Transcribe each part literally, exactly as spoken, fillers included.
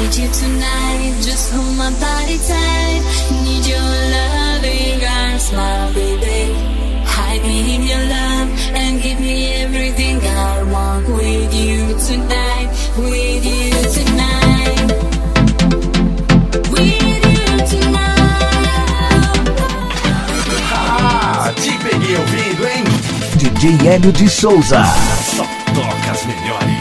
need you tonight, just hold my body tight. Need your loving arms, my baby. Hide me in your love and give me everything I want. With you tonight, with you tonight, with you tonight. Ah, te peguei ouvindo, hein? D J Hélio de Souza. Só toca as melhores.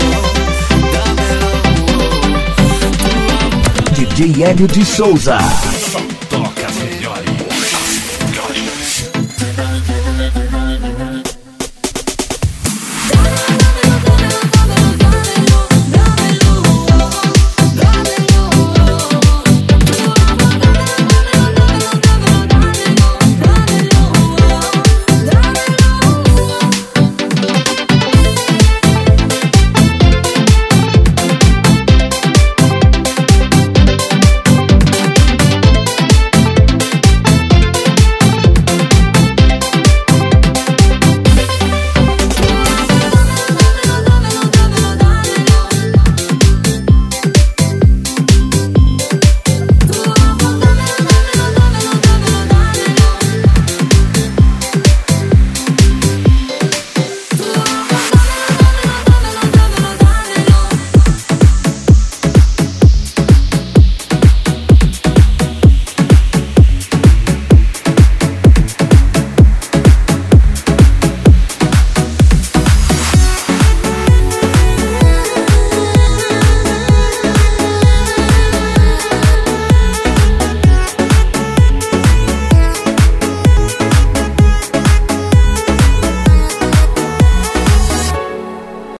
D J Hélio de Souza.